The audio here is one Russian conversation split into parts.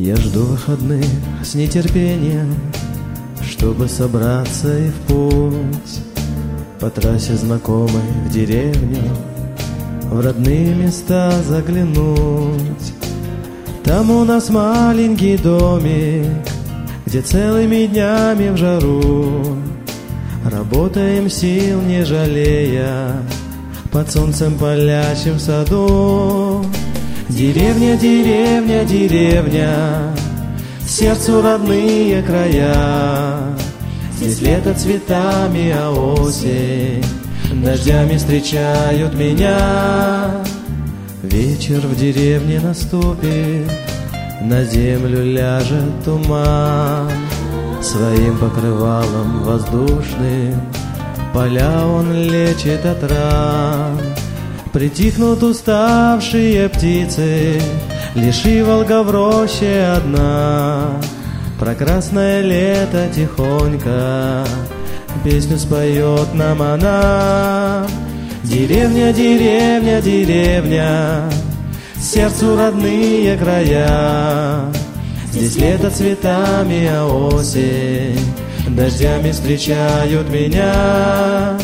Я жду выходных с нетерпением, чтобы собраться и в путь. По трассе знакомой в деревню, в родные места заглянуть. Там у нас маленький домик, где целыми днями в жару работаем, сил не жалея, под солнцем палящим в саду. Деревня, деревня, деревня, сердцу родные края. Здесь лето цветами, а осень дождями встречают меня. Вечер в деревне наступит, на землю ляжет туман. Своим покрывалом воздушным поля он лечит от ран. Притихнут уставшие птицы, лишь иволга в роще одна. Про красное лето тихонько песню споет нам она. Деревня, деревня, деревня, сердцу родные края. Здесь лето цветами, а осень дождями встречают меня.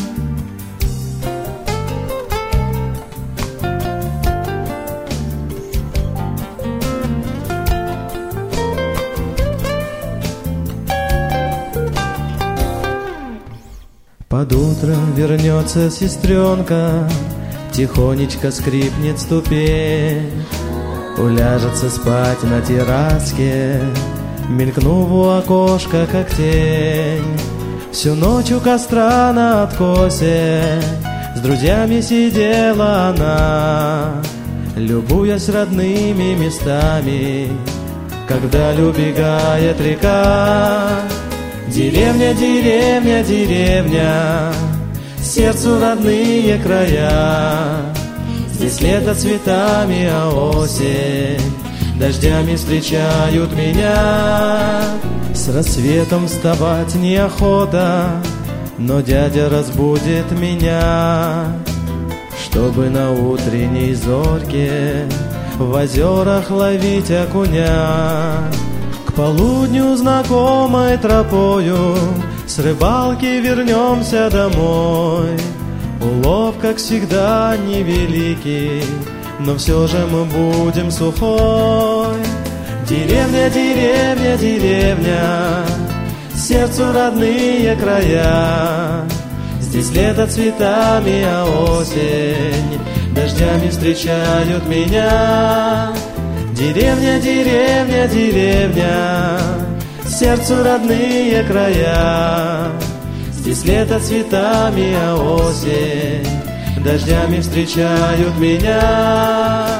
Под утро вернется сестренка, тихонечко скрипнет ступень, уляжется спать на терраске, мелькнув у окошка, как тень. Всю ночь у костра на откосе с друзьями сидела она, любуясь родными местами, когда убегает река. Деревня, деревня, деревня, сердцу родные края. Здесь лето цветами, а осень дождями встречают меня. С рассветом вставать неохота, но дядя разбудит меня, чтобы на утренней зорьке в озерах ловить окуня. К полудню знакомой тропою с рыбалки вернемся домой. Улов, как всегда, невеликий, но все же мы будем сухой. Деревня, деревня, деревня, сердцу родные края. Здесь лето цветами, а осень дождями встречают меня. Деревня, деревня, деревня, сердцу родные края. Здесь лето цветами, а осень дождями встречают меня.